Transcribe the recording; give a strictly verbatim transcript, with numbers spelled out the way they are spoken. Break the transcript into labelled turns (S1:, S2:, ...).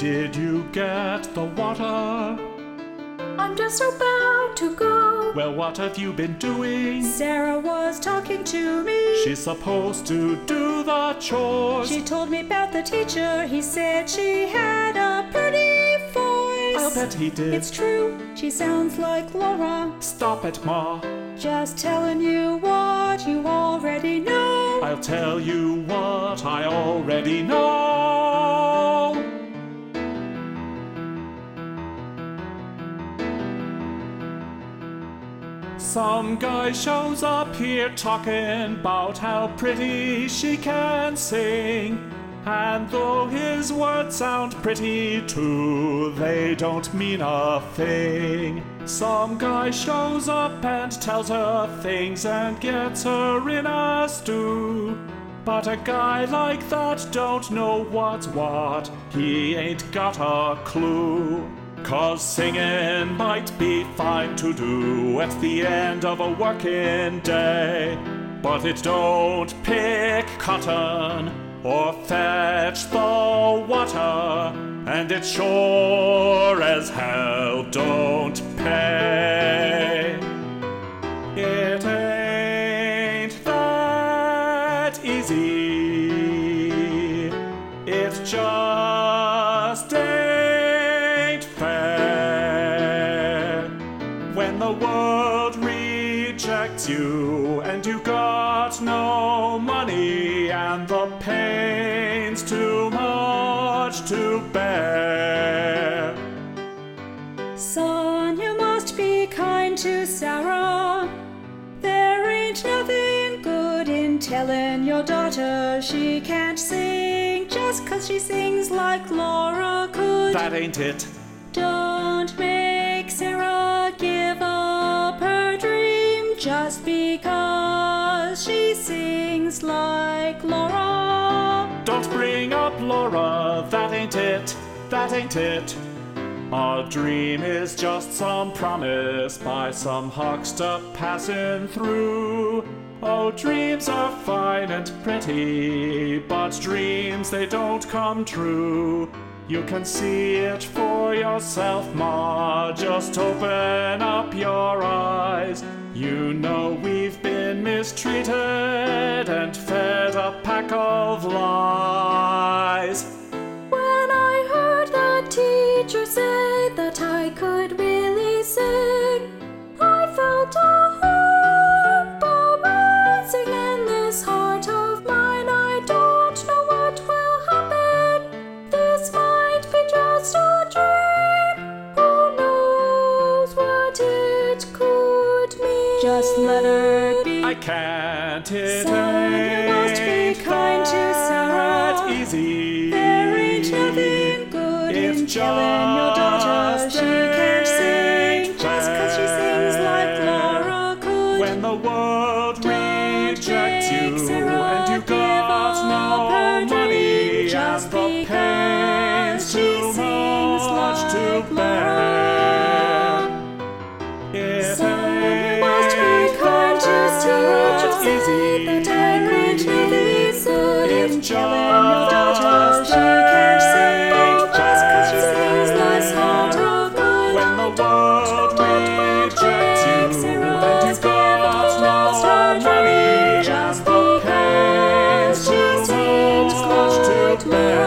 S1: Did you get the water?
S2: I'm just about to go.
S1: Well, what have you been doing?
S2: Sarah was talking to me.
S1: She's supposed to do the chores.
S2: She told me about the teacher. He said she had a pretty voice.
S1: I'll bet he did.
S2: It's true, she sounds like Laura.
S1: Stop it, Ma.
S2: Just telling you what you already know.
S1: I'll tell you what I already know. Some guy shows up here talking about how pretty she can sing. And though his words sound pretty too, they don't mean a thing. Some guy shows up and tells her things and gets her in a stew. But a guy like that don't know what's what. He ain't got a clue. 'Cause singing might be fine to do at the end of a working day, but it don't pick cotton or fetch the water, and it sure as hell don't pay. It ain't that easy. It just ain't fair. When the world rejects you and you got no money and the pain's too much to bear.
S2: Son, you must be kind to Sarah. There ain't nothing good in telling your daughter she can't sing just 'cause she sings like Laura could.
S1: That ain't it.
S2: Don't make Sarah give up her dream just because she sings like Laura.
S1: Don't bring up Laura, that ain't it, that ain't it. A dream is just some promise by some huckster passing through. Oh, dreams are fine and pretty, but dreams, they don't come true. You can see it for yourself, Ma, just open up your eyes. You know we've been mistreated and fed a pack of lies.
S2: When I heard the teacher say that I could really sing, I felt a hope arising in this heart of mine. I don't know what will happen. This might be just a dream. Who knows what it could mean? Just let her be.
S1: I can't, it
S2: Son, you must be
S1: ain't
S2: kind to Sarah.
S1: that easy.
S2: There ain't nothing good
S1: It's
S2: in telling your daughter
S1: just
S2: she can't sing
S1: ain't
S2: just 'cause she sings like Laura could.
S1: When the world
S2: Don't
S1: rejects you
S2: make Sarah
S1: and you
S2: give
S1: got
S2: up
S1: no
S2: her
S1: money
S2: dream just
S1: and the pain's
S2: because she
S1: too
S2: sings
S1: much to
S2: like
S1: bear.
S2: Laura.
S1: It
S2: Son, you must be kind to Sarah.
S1: that
S2: Say
S1: easy.
S2: that I can't really good in
S1: It's
S2: telling your daughter
S1: just
S2: she can't sing
S1: ain't
S2: just 'cause she sings
S1: fair.
S2: like Laura could.
S1: When the world rejects you and you got no money and the pain's too much to bear.